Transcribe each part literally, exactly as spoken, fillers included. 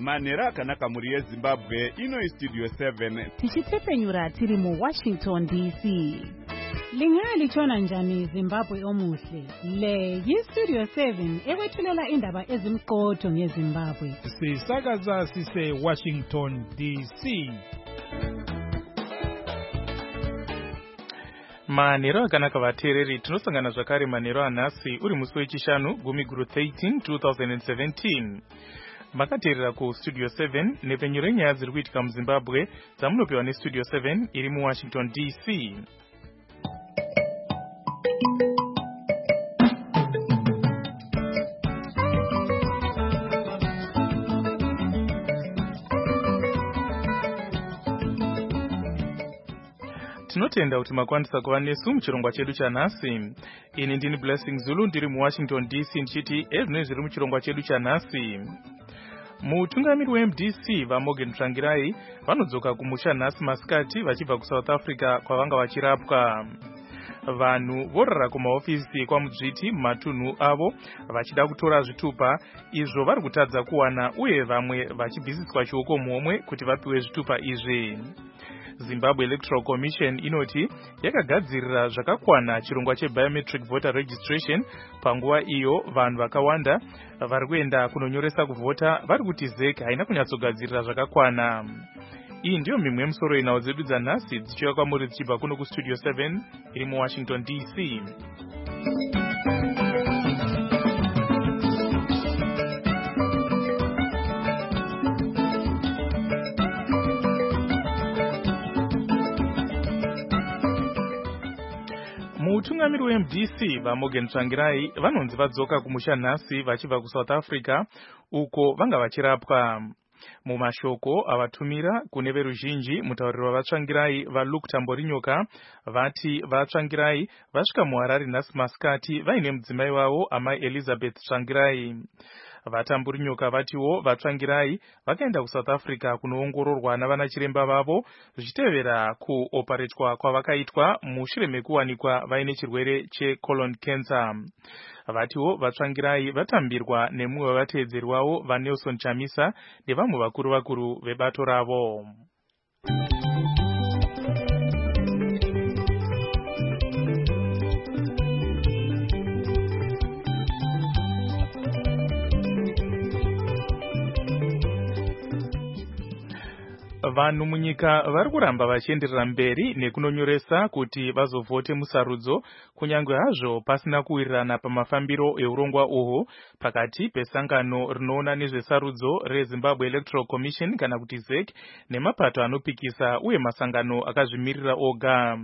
manhero akanaka mhuri yezimbabwe. Ino studio seven tichitsepenyura tiri muWashington D C. Lingalitshona njani Zimbabwe omuhle? Le yiStudio seven ekwethulela indaba ezimqotho ngeZimbabwe. Sisakaza sise Washington D C. Manhero akanaka vateereri, tinosangana zvakare manhero anhasi uri musi wechishanu gumi guru thirteen twenty seventeen. Makateerera ku Studio seven nepenyuro yenyaya dziri kuitika muZimbabwe dzamunopiwa neStudio seven iri muWashington D C. Tinotenda kuti makwanisa kuva nesu muchirongwa chedu chanhasi. Ini ndini Blessing Zulu ndiri muWashington D C ndichiti ezvinenge zviri muchirongwa chedu chanhasi. Mutungamiri weM D C vaMorgan Tsvangirai vanodzoka kumusha nhasi masikati vachibva kuSouth Africa kwavanga vachirapwa. Vanhu vorara kumahofisi kwaMudzviti mumatunhu avo vachida kutora zvitupa izvo vari kutadza kuwana uye vamwe vachibvisiswa chioko muhomwe kuti vapiwe zvitupa izvi. Zimbabwe Electoral Commission inoti yakagadzirira zvakakwana chirongwa chebiometric voter registration panguva iyo vanhu vakawanda vari kuenda kunonyoresa kuvhota vari kuti Z E C haina kunyatsogadzirira zvakakwana. Iyi ndiyo mimwe yemusoro yenhau dzedu dzanhasi dzichiuya kwamuri dzichibva kuno kuStudio seven iri muWashington D C. Mutungamiri weM D C vaMorgan Tsvangirai vanonzi vadzoka kumusha nhasi vachibva kuSouth Africa uko vanga vachirapwa. Mumashoko avatumira kune veruzhinji mutauriro wavaTsvangirai vaLuke Tamborinyoka vati vaTsvangirai vasvika muHarare nhasi masikati vaine mudzimai wavo amai Elizabeth Tsvangirai. VaTamborinyoka vatiwo vaTsvangirai vakaenda kuSouth Africa kunoongororwa navana chiremba vavo zvichitevera kuoparetwa kwavakaitwa mushure mekuwanikwa vaine chirwere checolon cancer. Vatiwo vaTsvangirai vatambirwa nemumwe wevateedzeri wavo vaNelson Chamisa nevamwe vakuru vakuru vebato ravo. Vanhu munyika vari kuramba vachienderera mberi nekunonyoresa kuti vazovhote musarudzo kunyange hazvo pasina kuwirirana pamafambiro eurongwa uhwu pakati pesangano rinoona nezvesarudzo reZimbabwe Electoral Commission kana kuti Z E C nemapato anopikisa uye masangano akazvimirira oga.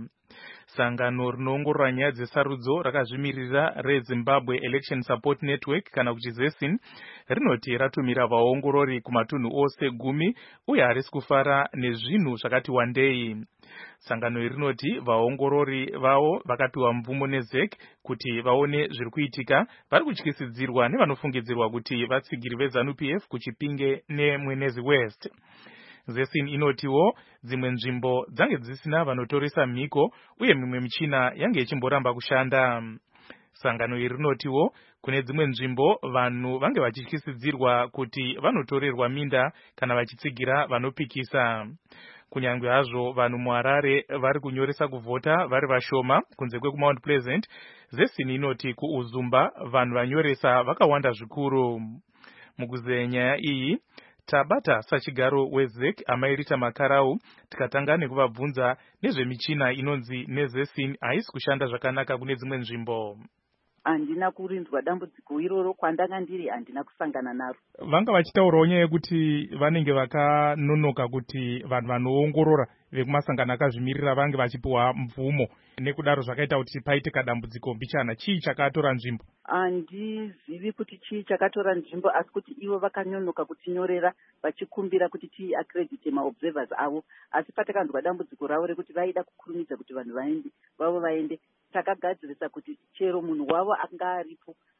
Sangano rinoongorora nyaya dzesarudzo rakazvimirira reZimbabwe Election Support Network kana kuti Z E S I N rinoti ratumira vaongorori kumatunhu ose gumi uye harisi kufara nezvinhu zvakati wandei. Sangano iri rinoti vaongorori vavo vakapiwa mvumo neZ E C kuti vaone zviri kuitika vari kutyisidzirwa nevanofungidzirwa kuti vatsigiri veZanu P F kuChipinge neMwenezi West. Z E S I N inotiwo dzimwe nzvimbo dzange dzisina vanotoresa mhiko uye mimwe michina yange ichimboramba kushanda. Sangano iri rinotiwo kune dzimwe nzvimbo vanhu vange vachityisidzirwa kuti vanotorerwa minda kana vachitsigira vanopikisa. Kunyange hazvo vanhu muHarare vari kunyoresa kuvhota vari vashoma kunze kwekuMount Pleasant, Z E S I N inoti kuUzumba vanhu vanyoresa vakawanda zvikuru. Mukuzeya nyaya iyi tabata sachigaro weZ E C amairita Makarau tikatanga nekuvabvunza nezvemichina inonzi neZ E S I N haisi kushanda zvakanaka kune dzimwe nzvimbo. Handina kurinzwa dambudziko iroro kwandanga ndiri handina kusangana naro. Vanga vachitaurawo nyaya yekuti vanenge vakanonoka kuti vanhu vanoongorora vekumasangano akazvimirira vange vachipiwa mvumo nekudaro zvakaita kuti paitika dambudziko mbichana. Chii chakatora nzvimbo? Handizivi kuti chii chakatora nzvimbo asi kuti ivo vakanonoka kutinyorera vachikumbira kuti tiaccredite maobservers avo, asi patakanzwa dambudziko ravo rekuti vaida kukurumidza kuti vanhu vaende vavo vaende takagadzirisa kuti chero munhu wavo anga aripo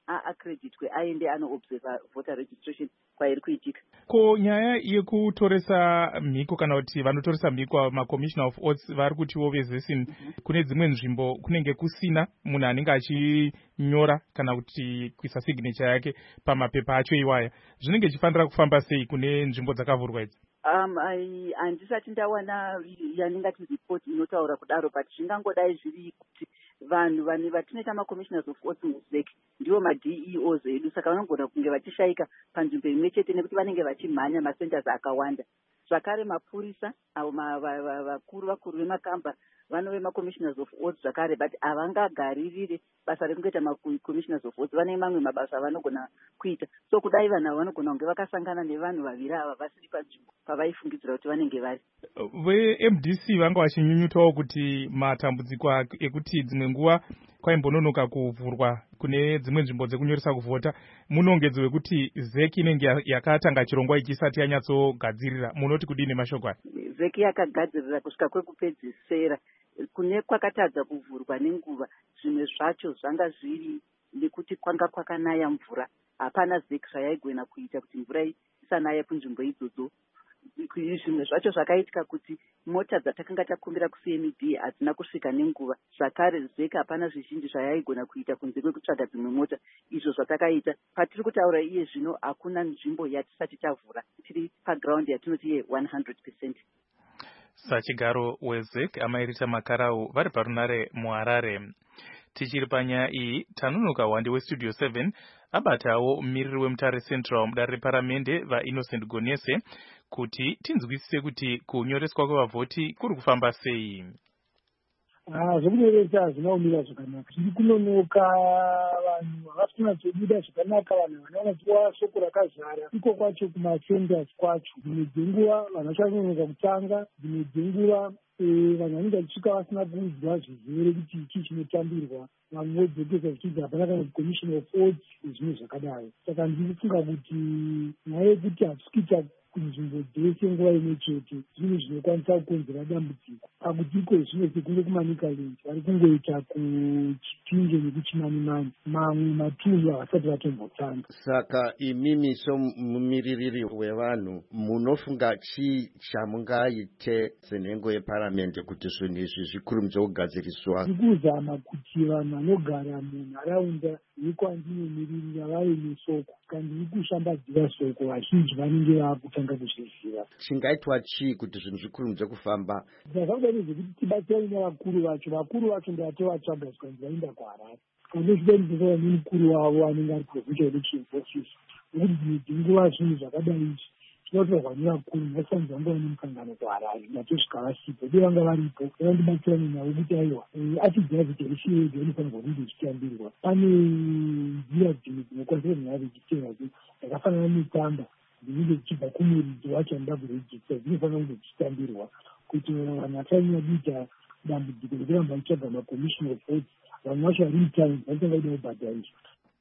aakreditwe aende anoobserva voter registration kwairi kuitika. Ko nyaya yekutoresa mhiko kana kuti vanotoresa mhiko macommissioner of oaths vari kutiwo vezesini mm-hmm. kune dzimwe nzvimbo kunenge kusina munhu anenge achinyora kana kuti kuisa signature yake pamapepa acho iwaya, zvinenge zvichifanira kufamba sei kune nzvimbo dzakavhurwa idzi? Um, handisati ndawana yaningati report inotaura kudaro, but zvingangodai zviri kuti vanhu vane vatinoita macommissioners of oaths muzek ndivo mad e os edu, saka vanogona kunge vachishayika panzvimbo imwe chete nekuti vanenge vachimhanya macenters akawanda. Zvakare mapurisa avo vakuru vakuru vemakamba vanove macommissioners of oaths zvakare, but havangagarire basa rekungoita macommissioners of oaths, vane mamwe mabasa avanogona kuita. So kudai vanhu ava vanogona kunge vakasangana nevanhu vaviri ava vasiri panzvimbo pavaifungidzira kuti vanenge vari. Ve-M D C vanga vachinyunyutawo kuti matambudziko ekuti dzimwe nguva kwaimbononoka kuvhurwa kune dzimwe nzvimbo dzekunyoresa kuvhota, munongedzo wekuti zeki inenge yakatanga chirongwa ichisati yanyatsogadzirira. Munoti kudini mashoko aya? Zeki yakagadzirira kusvika kwekupedzisira, kune kwakatadza kuvhurwa nenguva zvimwe zvacho zvanga zviri nekuti kwanga kwakanaya mvura. Hapana zeki zvayaigona kuita kuti mvura isanaya kunzvimbo idzodzo. Zvimwe zvacho zvakaitika kuti mota dzatakanga takumbira ku-C M D hadzina kusvika nenguva. Zvakare zeki hapana zvizhinji zvayaigona kuita kunze kwekutsvaga dzimwe mota. Izvo zvatakaita patiri kutaura iye zvino hakuna nzvimbo yatisati tavhura, tiri paground yatinoti ye one hundred percent. Sachigaro wezek amairita makarau vari parunare muharare. Tichiri panyaya iyi, Tanunuka Wande westudio seven abatawo mumiriri weMutare Central mudare reparamende vaInnocent Gonese kuti tinzwisise kuti kunyoreswa kwevavhoti kuri kufamba sei. Ah, zvokunyoresa zvinaumira zvakanaka. Zviri kunonoka, vanhu havasina chobuda zvakanaka, vanhu vanowanziwa shoko rakazara iko kwacho kumatenders kwacho. Dzimwe dzenguva vanhu vachanonoka kutanga, dzimwe dzenguva vanhu vanenge vachisvika vasina kuudzwa zvizere kuti ichi chinotambirwa, vamwe vodzokesa zvichibva hapana kana commission of oaths nezvimwe zvakadaro. Saka ndiri kufunga kuti nyaya yekuti hatisikuita kunzvimbo dzese nguva imwe chete zvinhu zvinokwanisa kukonzera dambudziko. Pakuti iko zvimwe sekunge kumanikaland vari kungoita kuchipinge nekuchimanimani, mamwe matunhu havasati vatombotanga. Saka imimi somumiririri wevanhu munofunga chii chamungaite senhengo yeparamende kuti zvinhu izvi zvikurumidze kugadziriswa? Ndikuzama kuti vanhu vanogara munharaunda yekwandinomiririra vave nesoko, kandi ndiri kushambadzira soko vazhinji vanenge vaakutanga kuzviziva. Chingaitwa chii kuti zvinhu zvikurumidze kufamba? Zvakabuda nezvekuti tibatsirane navakuru vacho, vakuru vacho ndatovatsvaga zvikanzi vaenda kuHarare. Andozvida ndizova nemukuru wavo anenge ari provincial election office, nekuti dzimwe dzenguva zvinhu zvakadai izvi zvinotorwa nevakuru, vasanzwa ngava nemukangano kuHarare, natosvika vasipo, dei vanga varipo, vandibatsirane navo kuti aiwa achibvira kuti election yedu inofanirwa kunge ichitambirwa. Pane nzira dzimwe dzinokwanisa kuti nharegistera dzakafanana netamba dzinenge dzichibva kumuridzi wacho anoda kuregista, dzinofanira kunge dzichitambirwa kuti vanhu vasanyanya kuita dambudziko rekuramba vachitsvaga macommission of oaths. Vanhu vacho vari mutano vanenge vaida kubhadhariswa.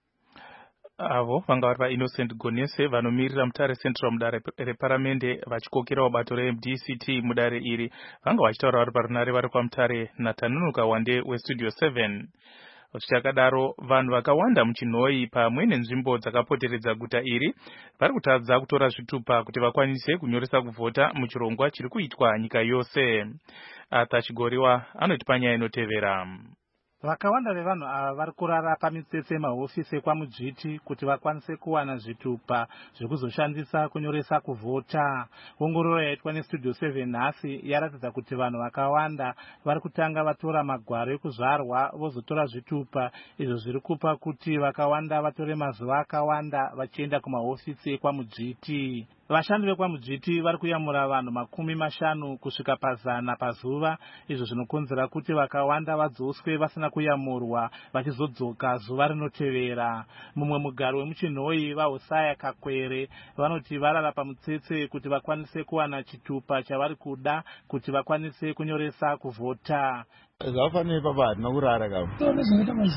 Avo vanga vari vaInnocent Gonese vanomirira Mutare Central mudare reparamende vachikokerawo bato reM D C T mudare iri, vanga vachitaura vari parunare vari kwaMutare naTanunuka Wande westudio seven. Zvichakadaro, vanhu vakawanda muchinhoi pamwe nenzvimbo dzakapoteredza guta iri vari kutadza kutora zvitupa kuti vakwanise kunyoresa kuvhota muchirongwa chiri kuitwa nyika yose. Arthur Chigoriwa anoti panyaya inotevera. Vakawanda vevanhu ava vari kurara pamitsetse mahofisi ekwaMujiti kuti vakwanise kuwana zvitupa zvekuzoshandisa kunyoresa kuvhota. Ongororo yaitwa nestudio seven nhasi yaratidza kuti vanhu vakawanda vari kutanga vatora magwaro ekuzvarwa vozotora zvitupa, izvo zviri kupa kuti vakawanda vatore mazuva akawanda vachienda kumahofisi ekwaMujiti. Vashandi vekwaMujiti vari kuyamura vanhu makumi mashanu kusvika pazana pazuva, izvo zvinokonzera kuti vakawanda vadzoswe vasina kuyamurwa vachizodzoka zuva rinotevera. Mumwe mugaro wemuchinhoi vaHosaya Kakwere vanoti varara pamutsetse kuti vakwanise kuwana chitupa chavari kuda kuti vakwanise kunyoresa kuvhota. Zvafanira papa hatina kurara kavo.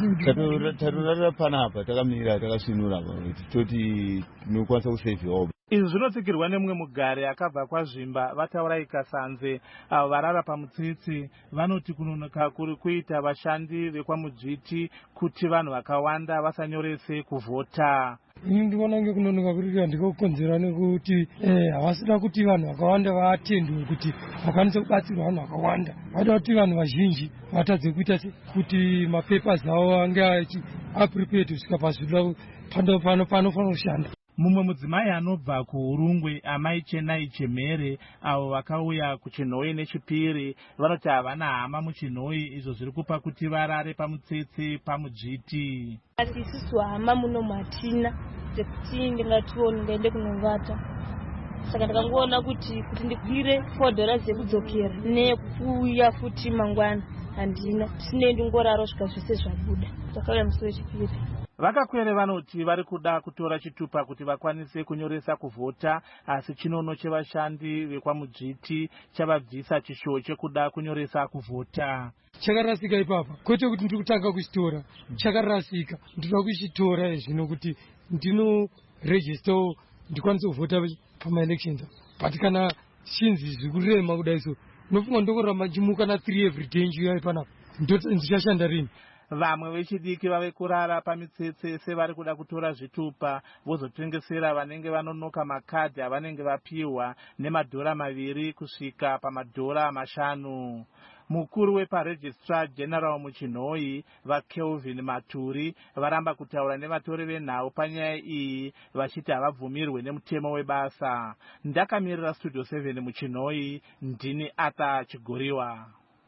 Tatorara panapa takamirira takasvinura toti tinokwanisa kusevhiwa. izvi zvinotsikirwa nemumwe mugare akabva kwazvimba vataura ikasanze avo varara pamutsitsi vanoti kunonoka kuri kuita vashandi vekwamujiti kuti vanhu vakawanda vasanyorese kuvhota. Ini ndivona nge kunonoka kuri ndikokonzera nekuti havasida kuti vanhu vakawanda vaatendwe kuti vakwanise kubatsirwa vanhu vakawanda. Vada kuti vanhu vazhinji vatadze kuita kuti mapapers avo ange aprepared kusvika pazvida panofanira kushanda. Mumwe mudzimai anobva kuurungwe amai Chenai Chemere avo vakauya kuChinhoi nechipiri vanoti havana hama muChinhoi izvo zviri kupa kuti varare pamutsetse pamujiti. Asi isusu hama munomu hatina dzekuti ndingatiwo ngaende kunovata. Saka ndakangoona kuti kuti ndikwire four dollars yekudzokera nekuuya futi mangwana handina. Tinei ndingorara kusvika zvese zvabuda. Takauya musi wechipiri. Vakakwere vanoti vari kuda kutora chitupa kuti vakwanise kunyoresa kuvhota, asi chinono chevashandi vekwamujiti chavabvisa chishuwo chekuda kunyoresa kuvhota. Chakarasika ipapa kwete kuti ndiri kutanga kuchitora, chakarasika ndinoda kuchitora zvino kuti ndino register ndikwanise kuvhota pamaelections. But kana chinzi zvikurema kudai so nofunga ndokoramba chimuka na three every day njiya panapa ndichashanda rini. Vamwe vechidiki vave kurara pamitsetse sevari kuda kutora zvitupa vozotengesera vanenge vanonoka makadhi avanenge vapiwa nemadhora maviri kusvika pamadhora mashanu. Mukuru weparegistrar general muChinhoi vaKelvin Maturi varamba kutaura nevatori venhau panyaya iyi vachiti havabvumirwe nemutemo webasa. Ndakamirira Studio seven muChinhoi, ndini Ata Chigoriwa.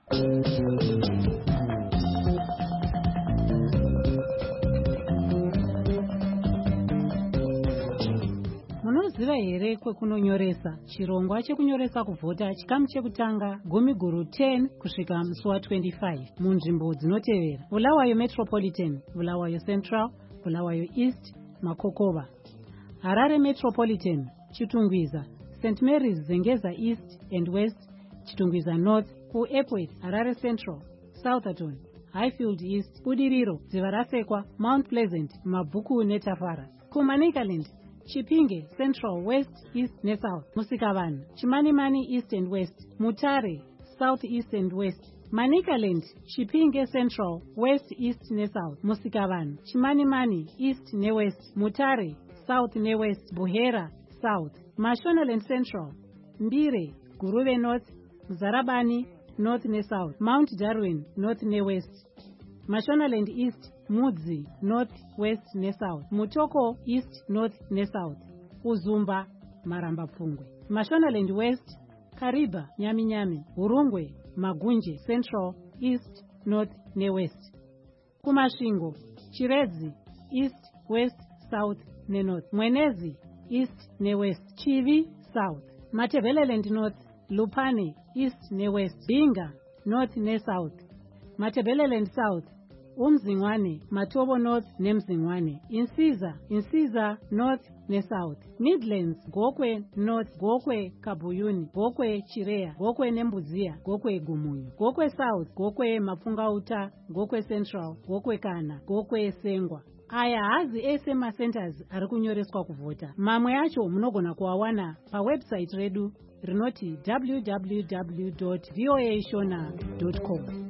Munoziva here kwekunonyoresa chirongwa chekunyoresa kuvhota chikamu chekutanga gumi guru ten kusvika musi wa twenty-five munzvimbo dzinotevera: Bulawayo Metropolitan, Bulawayo Central, Bulawayo East, Makokova; Harare Metropolitan, Chitungwiza, Saint Mary's Zengeza East and West, Chitungwiza North; kuAirport Harare Central, Southampton, Highfield East, Budiriro, Dzivarasekwa, Mount Pleasant, Mabhuku neTafara; kuManicaland Chipinge Central, West, East ne South; Musikavanhu, Chimanimani East and West; Mutare South, East and West; Manicaland, Chipinge Central, West, East ne South; Musikavanhu, Chimanimani East ne West; Mutare South ne West; Buhera South; Mashonaland Central, Mbire, Guruve North, Mzarabani North ne South; Mount Darwin North ne West; Mashonaland East, Mudzi North, West ne South; Mutoko East, North ne South; Uzumba, Maramba Pfungwe; Mashonaland West, Kariba, Nyami Nyami; Urungwe, Magunje Central, East, North ne West; Kumashingo, Chiredzi East, West, South ne North; Mwenezi East ne West; Chivi South; Matebeleland North, Lupane East ne West; Binga North ne South; Matebeleland South, Umzingwane, Matobo North ne Mzingwane; Insiza, Insiza North ne South; Midlands, Gokwe North, Gokwe Kabuyuni, Gokwe Chirea, Gokwe Nembuzia, Gokwe Gumunyu; Gokwe South, Gokwe Mapungauta, Gokwe Central, Gokwe Kana, Gokwe Sengwa. Aya hazi ese macenters ari kunyoreswa kuvhota. Mamwe acho munogona kuawana pawebsite redu rinoti w w w dot voa shona dot com.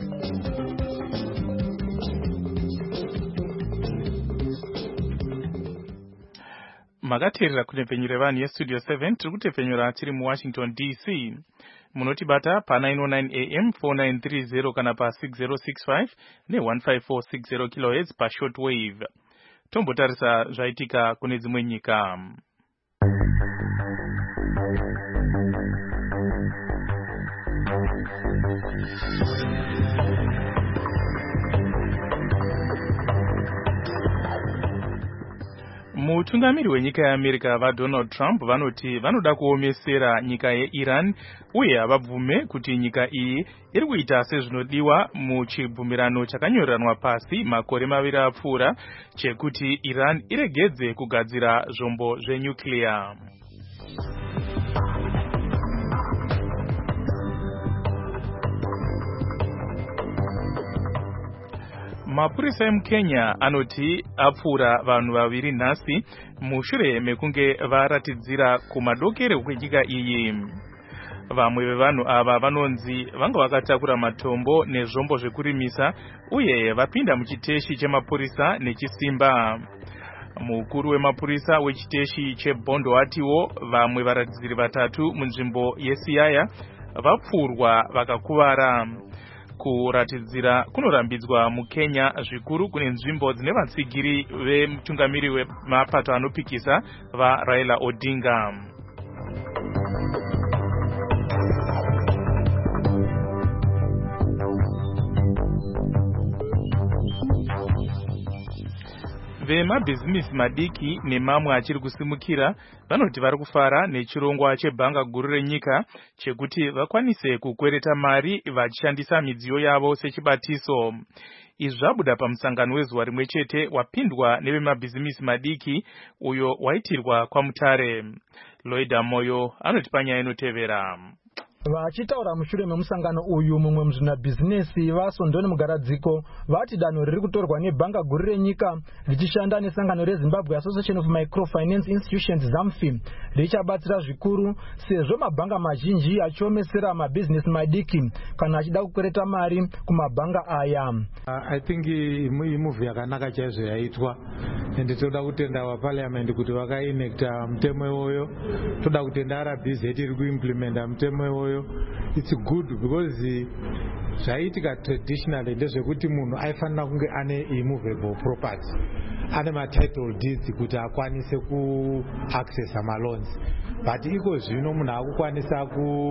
Makateerera kunepfenyura vanhu yestudio seven tiri kutepfenyura tiri muWashington D C. Munotibata pa nine oh nine A M four nine three zero kana pa six zero six five ne one five four six zero kilohertz pa shortwave. Tombotarisa zvaitika kune dzimwe nyika. Mutungamiri wenyika yeAmerica vaDonald Trump vanoti vanoda kuomesera nyika yeIran uye havabvume kuti nyika iyi iri kuita sezvinodiwa muchibvumirano chakanyoreranwa pasi makore maviri apfuura chekuti Iran iregedze kugadzira zvombo zvenyuclear. Mapurisa emuKenya anoti apfura vanhu vaviri nhasi mushure mekunge varatidzira kumadokero kwenyika iyi. Vamwe vevanhu ava vanonzi vanga vakatakura matombo nezvombo zvekurimisa uye vapinda muchiteshi chemapurisa nechisimba. Mukuru wemapurisa wechiteshi cheBondo atiwo vamwe varatidziri vatatu munzvimbo yeSiyaya vapfurwa vakakuvara. Kuratidzira kunorambidzwa muKenya zvikuru kune nzvimbo dzine vatsigiri vemutungamiri wemapato anopikisa vaRaila Odinga. Vemabhizimisi madiki nemamwe achiri kusimukira vanoti vari kufara nechirongwa chebhanga guru renyika chekuti vakwanise kukwereta mari vachishandisa midziyo yavo sechibatiso. Izvi zvabuda pamusangano wezuva rimwe chete wapindwa nevemabhizimisi madiki uyo waitirwa kwaMutare. Loida Moyo anoti panyaya inotevera. Vachitaura mushure memusangano uyu mumwe muzvinabhizinesi vaSondoni Mugaradziko vati danho riri kutorwa nebhanga guru renyika richishanda nesangano reZimbabwe Association of Microfinance Institutions ZAMFI richabatsira zvikuru sezvo mabhanga mazhinji achiomesera mabhizinesi madiki kana achida kukwereta mari kumabhanga aya. Uh, I think imuvhi yakanaka chaizvo yaitwa ende toda kutenda vaparliament kuti vakainecta mutemo iwoyo, toda kutenda R B Z iri kuimplementa mutemo iwoyo. It's good because zvaitika traditionally ndezvekuti munhu aifanira kunge ane immovable property, ane matitle deeds kuti akwanise kuaccessa maloans, but iko zvino munhu akukwanisa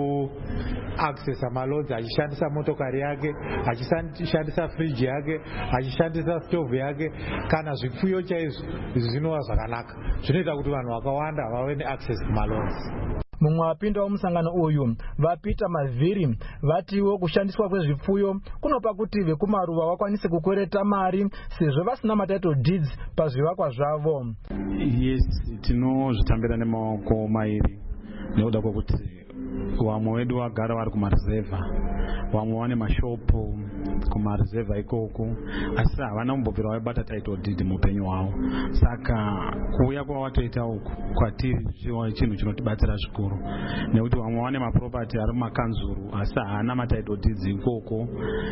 kuaccessa maloans achishandisa motokari yake, achishandisa fridge yake, achishandisa stove yake kana zvipfuyo chaizvo. Izvi zvinova zvakanaka, zvinoita kuti vanhu vakawanda vave neaccess kumaloans. Mumwe wapinda womusangano uyu vaPeter Mavhiri vatiwo kushandiswa kwezvipfuyo kunopa kuti vekumaruva vakwanise kukwereta mari sezvo vasina matitle deeds pazvivakwa zvavo. Yes, tinozvitambira nemaoko mairi nekuda kwokuti vamwe vedu vagara vari kumarizevha, vamwe vane mashopu kumarizevha ikoko, asi havana kumbobvira vaibata title deed muupenyu hwavo. Saka kuuya kwavatoita uku kwatiri chinhu chinotibatsira zvikuru, nekuti vamwe vane maproperty ari mumakanzuru asi haana matitle deeds ikoko.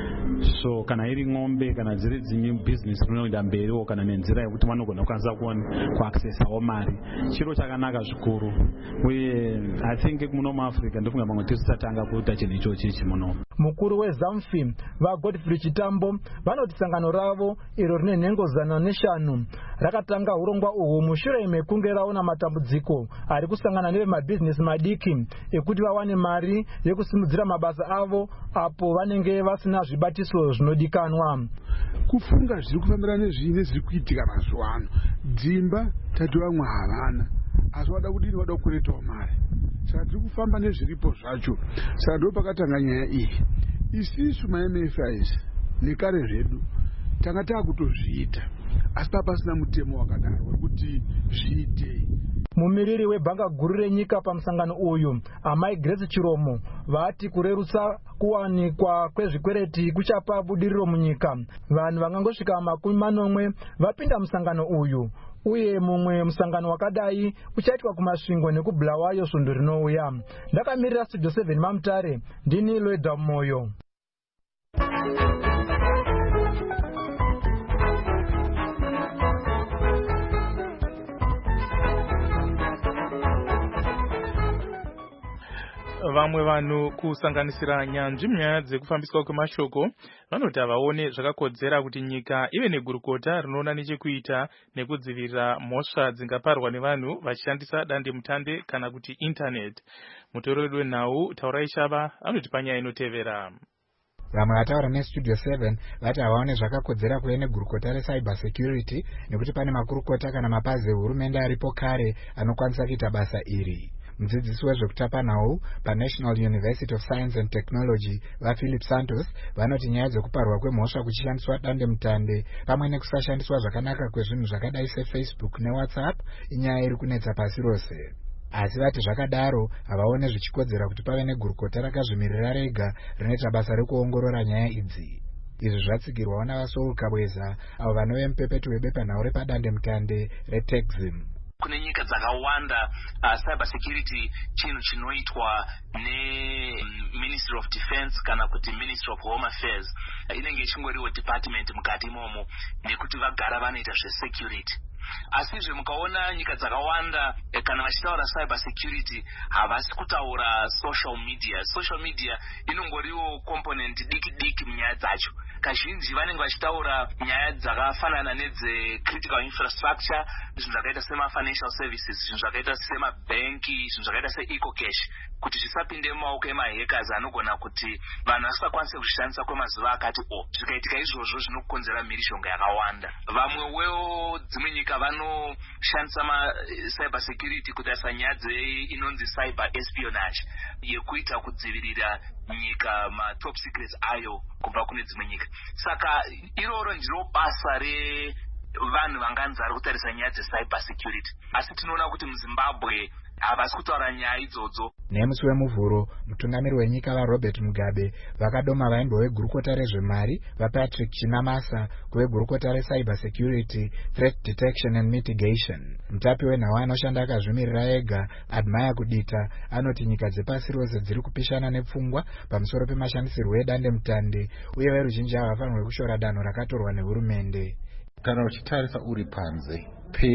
So kana iri ng'ombe kana dziri dzimwe business rinoenda mberiwo kana nenzira yekuti vanogona kukwanisa kuaccessawo mari, chiro chakanaka zvikuru. Uye I think muno muAfrica ndofunga mamwe tisatanga kuita chinhu ichochi ichi muno. Mukuru weZAMFI vaGodfrey Chitambo vanoti sangano ravo iro rine nhengo zana neshanu rakatanga urongwa uhu mushure mekunge raona matambudziko ari kusangana nevemabhizinesi madiki ekuti vawane mari yekusimudzira mabasa avo apo vanenge vasina zvibatiso zvinodikanwa. Kufunga zviri kufambira nezvine zviri kuitika mazuva ano, dzimba tati vamwe havana asi vada kudini, vada kukweretawo mari. Saka tiri kufamba nezviripo zvacho. Saka ndo pakatanga nyaya iyi. Isisu maM F Is nekare zvedu tanga taakutozviita asi papasina mutemo wakadaro wekuti zviitei. Mumiriri webhanga guru renyika pamusangano uyu Amai Grace Chiromo vati kurerutsa kuwanikwa kwezvikwereti kuchapa budiriro munyika. Vanhu vangangosvika makumi manomwe vapinda musangano uyu, uye mumwe musangano wakadai uchaitwa kumasvingo nekubulawayo svondo rinouya. Ndakamirira Studio seven maMutare, ndini Loida Moyo. Vamwe vanhu kusanganisira nyanzvi munyaya dzekufambiswa kwemashoko vanoti havaone zvakakodzera kuti nyika ive negurukota rinoona nechekuita nekudzivirira mhosva dzingaparwa nevanhu vachishandisa dandemutande kana kuti internet. Mutoro wedu wenhau Taurai Shava anoti panyaya inotevera. Vamwe vataura neStudio seven vati havaone zvakakodzera kuve negurukota recyber security nekuti pane makurukota kana mapazi ehurumende aripo kare anokwanisa kuita basa iri. Mudzidzisi wezvekutapa nhau paNational University of Science and Technology vaPhilip Santos vanoti nyaya dzekuparwa kwemhosva kuchishandiswa dandemutande pamwe nekusashandiswa zvakanaka kwezvinhu zvakadai seFacebook neWhatsApp inyaya iri kunetsa pasi rose. Asi vati zvakadaro havaone zvichikodzera kuti pave negurukota rakazvimirira rega rinoita basa rekuongorora nyaya idzi. izvi zvatsigirwawo navasoul kabweza avo vanove mupepeto webepanhau repadandemutande retexim. Kune nyika dzakawanda uh, cyber security chinhu chinoitwa neMinistry of Defense kana kuti Ministry of Home Affairs. Uh, inenge ichingoriwo department mukati imomo nekuti vagara vanoita zvesecurity. Asizve mukaona nyika dzakawanda eh, kana vachitaura cyber security havasi kutaura social media. Social media inongoriwo component diki diki munyaya dzacho. Kazhinji vanenge vachitaura nyaya dzakafanana nedze critical infrastructure, zvinhu zvakaita sema financial services, zvinhu zvakaita sema banki, zvinhu zvakaita se ecocash, kuti zvisapinde mumaoko emahackers anogona kuti vanhu vasingakwanise kuzvishandisa kwemazuva akati o. Zvikaitika izvozvo zvinokonzera mhirishonga yakawanda. Vamwewo dzimwe nyika vanoshandisa ma cyber security kutarisa nyaya inonzi cyber espionage yekuita kudzivirira nyika ma top secrets ayo kubva kune dzimwe nyika. Saka iroro ndiro basa re vanhu vanganzi vari kutarisa nyaya dzecyber security. Asi tinoona kuti muZimbabwe havasi kutaura nyaya idzodzo. Nemusi wemuvhuro mutungamiri wenyika vaRobert Mugabe vakadoma vaimbo vegurukota rezvemari vaPatrick Chinamasa kuvegurukota recyber security, threat detection and mitigation. Mutapi wenhau anoshanda akazvimirira ega Admire Kudita anoti nyika dzepasi rose dziri kupishana nepfungwa pamusoro pemashandisirwo edandemutande uye veruzhinji havafanirwi kushora danho rakatorwa nehurumende. Kana uchitarisa uri panze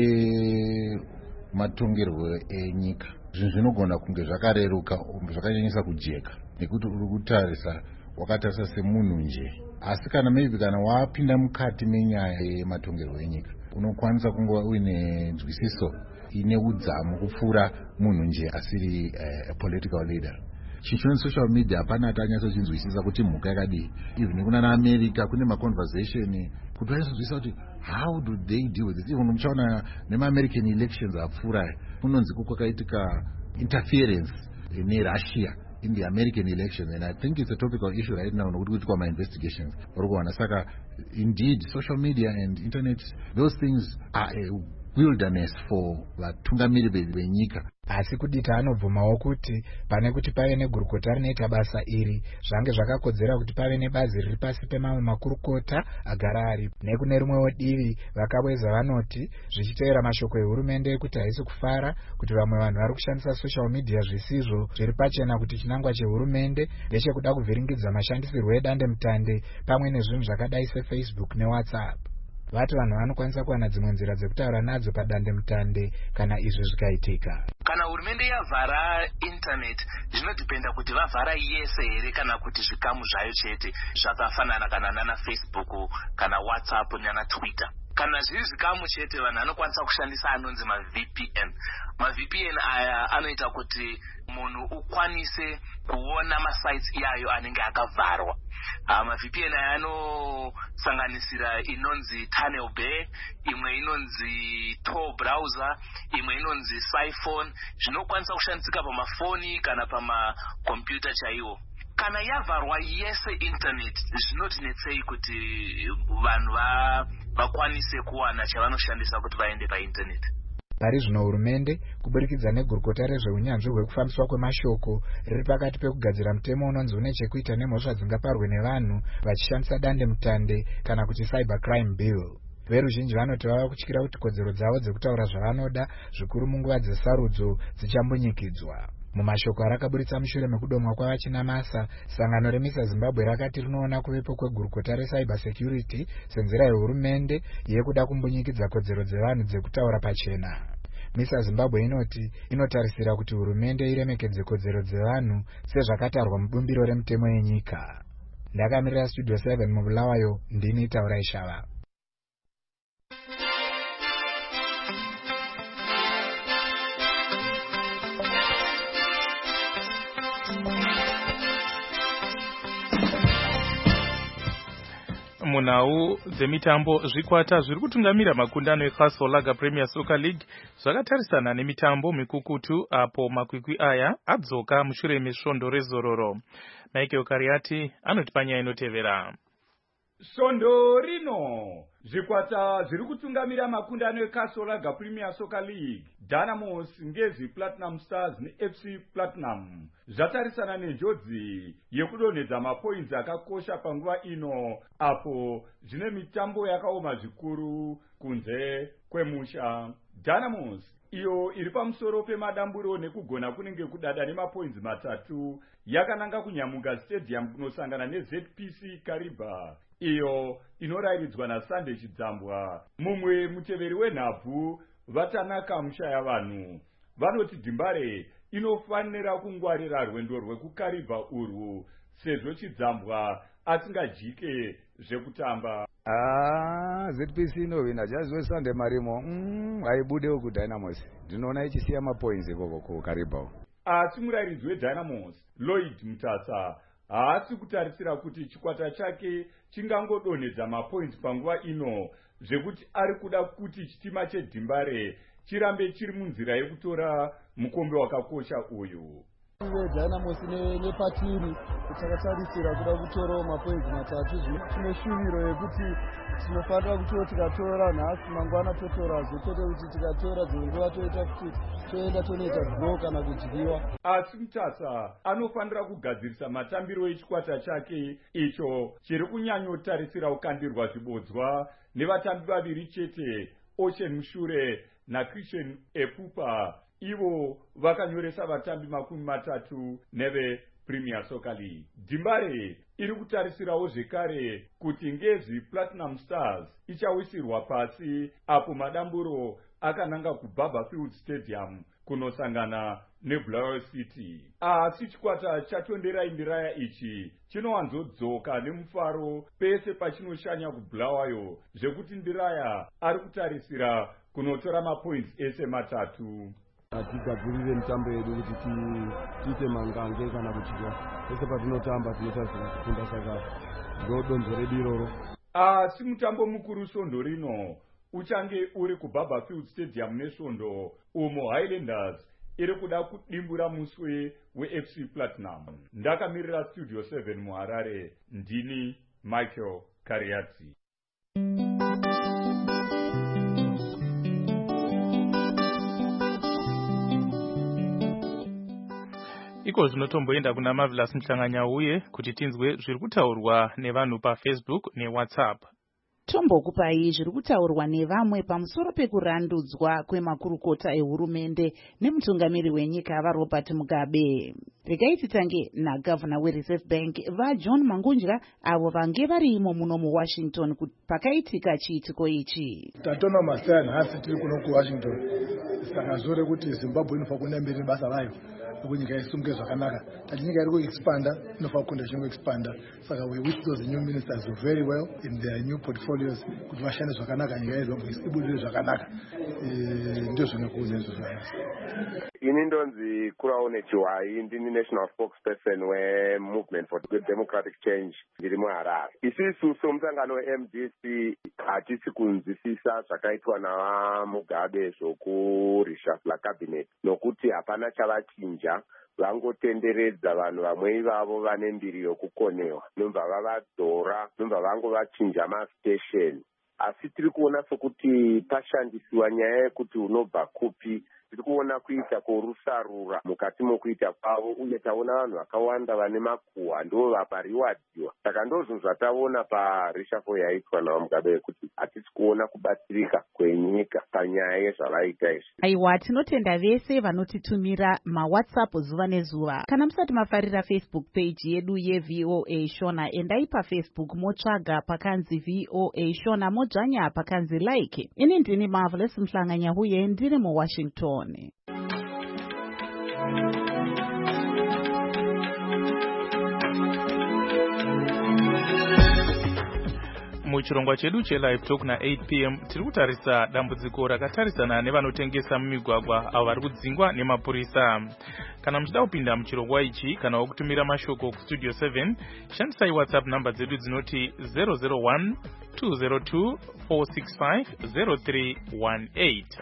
pe matongerwo enyika, zvinhu zvinogona kunge zvakareruka, zvakanyanyisa kujeka nekuti uri kutarisa wakatarisa semunhu nje. Asi kana maybe kana wapinda mukati menyaya yematongerwo enyika unokwanisa kunge uine nzwisiso ine udzamu kupfuura munhu nje asiri uh, political leader. Chichoni social media hapana atanyatsocinzwisisa kuti mhuka yakadii. Even kuna naAmerica kune maconversation kuti vaizonzwisisa kuti how do they deal with it. Even muchaona nema-American elections apfuura kunonzi kwakaitika interference neRussia in the American elections, and I think it's a topical issue right now nokuti kuitwa ma-investigations uri kuona. Saka indeed social media and internet, those things are a wilderness for vatungamiri venyika. Asi Kudita anobvumawo kuti pane kuti pave negurukota rinoita basa iri zvange zvakakodzera kuti pave nebazi riri pasi pemamwe makurukota agara ari. Nekune rimwewo divi vakabweza vanoti zvichiteera mashoko ehurumende ekuti haisi kufara kuti vamwe vanhu vari kushandisa social media zvisizvo zviri pachena kuti chinangwa chehurumende ndechekuda kuvhiringidza mashandisirwo edandemutande pamwe nezvinhu zvakadai seFacebook neWhatsApp. Vati vanhu vanokwanisa kuwana dzimwe nzira dzekutaura nadzo padandemutande kana izvi zvikaitika. Kana hurumende yavhara internet zvinodhipenda kuti vavhara yese here kana kuti zvikamu zvayo chete zvakafanana kana nana Facebook kana WhatsApp nana Twitter. Kana zviri zvikamu chete vanhu vanokwanisa kushandisa anonzi ma-V P N. Ma-V P N aya anoita kuti munhu ukwanise kuona masites iyayo anenge akavharwa. Uh, ma-V P N aya anosanganisira inonzi Tunnel Bay, imwe inonzi Tor browser, imwe inonzi Siphon, zvinokwanisa kushandisika pamafoni kana pamakompyuta chaiwo. Kana yavharwa yese internet zvinotinetsei kuti vanhu vakwanise kuwana chavanoshandisa kuti vaende painternet. Pari zvino hurumende kuburikidza negurukota rezveunyanzvi hwekufambiswa kwemashoko riri pakati pekugadzira mutemo unonzi une chekuita nemhosva dzingaparwe nevanhu vachishandisa dandemutande kana kuti cyber crime bill. Veruzhinji vanoti vava kutyira kuti kodzero dzavo dzekutaura zvavanoda zvikuru munguva dzesarudzo dzichambonyikidzwa. Mumashoko arakaburitsa mushure mekudomwa kwavaChinamasa, sangano reMISA Zimbabwe rakati rinoona kuvepo kwegurukota recyber security senzira yehurumende yekuda kumbunyikidza kodzero dzevanhu dzekutaura pachena. MISA Zimbabwe inoti inotarisira kuti hurumende iremekedze kodzero dzevanhu sezvakatarwa mubumbiro remutemo yenyika. Ndakamirira Studio seven mubulawayo, ndini Taurai Shava. Munhau dzemitambo zvikwata zviri kutungamira makundano eCastle Lager Premier Soccer League zvakatarisana nemitambo mikukutu apo makwikwi aya adzoka mushure mesvondo rezororo. Michael Kariati anoti panyaya inotevera. Svondo rino zvikwata zviri kutungamira makundano eKasolaga Premier Soccer League, Dynamos, Ngezi Platinum Stars neF C Platinum zvatarisana nenjodzi yekudonhedza mapoints akakosha panguva ino, apo zvine mitambo yakaoma zvikuru kunze kwemusha. Dynamos iyo iri pamusoro pemadamburo nekugona kunenge kudada nemapoints matatu yakananga kunyamuka stadium kunosangana neZ P C Kariba iyo inorairidzwa naSunday Chidzambwa. Mumwe muteveri wenhabvu vatanaka mushaya vanhu vanoti Dimbare inofanira kungwarira rwendo rwekukariba urwu sezvo Chidzambwa asingajike zvekutamba. Ah, Z P C inovina jazwe Sunday Marimo mm, aibudewo kuDynamos. Ndinoona ichisiya mapoints ikoko kukariba. Asi murairidzi weDynamos Lloyd Mutasa haasi kutarisira kuti chikwata chake chingangodonhedza mapoints panguva ino zvekuti ari kuda kuti chitima cheDimbare chirambe chiri munzira yekutora mukombe wakakosha uyu. Dynamos nepatiri takatarisira kuda kutora mapoints matatu. Tine shuviro yekuti tinofanira kuti tikatora nhasi mangwana totora zvekete kuti tikatora dzonguva toita kuti toenda tonoita draw kana kudyiwa. Asi Mutasa anofanira kugadzirisa matambiro echikwata chake icho chiri kunyanyotarisira kukandirwa zvibodzwa nevatambi vaviri chete, Ocean Mushure naChristian Epupa. Ivo vakanyoresa vatambi makumi matatu neve Premier Soccer League. Dimbare iri kutarisirawo zvekare kuti Ngezi Platinum Stars ichawisirwa pasi apo madamburo akananga kuBarberfield Stadium kunosangana neBulawayo City. Asi chikwata chaTonderai Ndiraya ichi chinowanzodzoka nemufaro pese pachinoshanya kuBulawayo zvekuti Ndiraya ari kutarisira kunotora mapoints ese matatu. Atigadzirire mitambo yedu kuti tiite mangange kana kuchidya pese patinotamba tinotarisira kufunda, saka ndodonzo redu iroro. Asi mutambo mukuru Svondo rino uchange uri kuBarberfield Stadium neSvondo umo Highlanders iri kuda kudimbura muswe weF C Platinum. Ndakamirira Studio seven muHarare, ndini Michael Kariatsi. Iko zvinotomboenda kuna Marvelous Mhlanganyauye kuti tinzwe zviri kutaurwa nevanhu paFacebook neWhatsApp. Tombokupai zviri kutaurwa nevamwe pamusoro pekurandudzwa kwemakurukota ehurumende nemutungamiri wenyika vaRobert Mugabe. Regai titange naGavana weReserve Bank vaJohn Mangunjira avo vange varimo muno muWashington pakaitika chiitiko ichi. Tatona masaya nhasi tiri kuno kuWashington, saka zvore kuti Zimbabwe inofa kuenda mberi basa rayo kuti nyika isunge zvakanaka. Tati nyika iri kuexpanda inofa kukunda zvinoexpanda, saka we wish those new ministers do very well in their new portfolios kuti vashande zvakanaka, nyika yedu ibudirire zvakanaka. Ndio zvinokuudza izvo zvanhasi. Ini ndonzi Kuraone Chiwai, ndini national spokesperson weMovement for Democratic Change ndiri muHarare. Isisu somusangano weM D C hatisi kunzwisisa zvakaitwa naMugabe zvokurishafula cabinet nokuti hapana chavachinja. Vangotenderedza vanhu vamwe ivavo vane mbiri yokukonewa, nobva vavadzora, nobva vangovachinja mastation. Asi tiri kuona sokuti pashandisiwa nyaya yekuti unobva kupi, tiri kuona kuita korusarura mukati mokuita kwavo, uye taona vanhu vakawanda vane makuhwa ndo vapariwadziwa. Saka ndozvo zvataona parishafo yaitwa naMugabe kuti hatisi kuona kubatsirika kwenyika panyaya yezvavaita izvi. Aiwa, tinotenda vese vanotitumira maWhatsApp zuva nezuva. Kana musati mafarira Facebook page yedu yeV O A Shona, endai paFacebook motsvaga pakanzi V O A Shona, modzvanya pakanzi like. Ini ndini Marvelous Mhlanganyauye, ndiri muWashington. Muchirongwa chedu chelive talk na eight p m tiri kutarisa dambudziko rakatarisana nevanotengesa mumigwagwa avo vari kudzingwa nemapurisa. Kana muchida kupinda muchirongwa ichi kana wokutumira mashoko kustudio seven, shandisai WhatsApp namba dzedu dzinoti zero zero one two zero two four six five zero three one eight.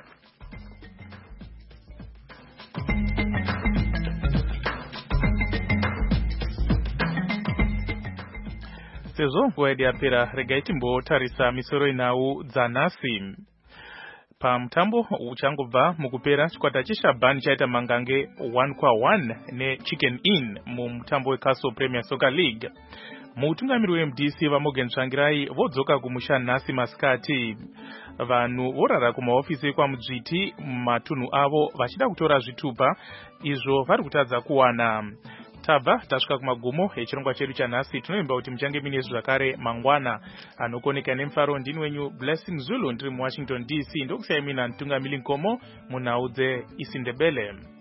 sezvo nguva yedu yapera regai timbotarisa misoro inhau dzanhasi. Pamutambo uchangobva mukupera, chikwata cheShabani chaita mangange one kwa one neChicken Inn mumutambo weCastle Premier Soccer League. Mutungamiri weM D C vaMorgan Tsvangirai vodzoka kumusha nhasi masikati. Vanhu vorara kumaofisi kwaMudzviti matunhu avo vachida kutora zvitupa izvo vari kutadza kuwana. Tabva tasvika kumagumo echirongwa chedu chanhasi. Tinoimba kuti muchange mine zvakare mangwana anokoneka nemufaro. Ndini wenyu Blessing Zulu ndiri muWashington D C. Ndokusiyai mina Ntungamiri Nkomo munhau dzeIsindebele.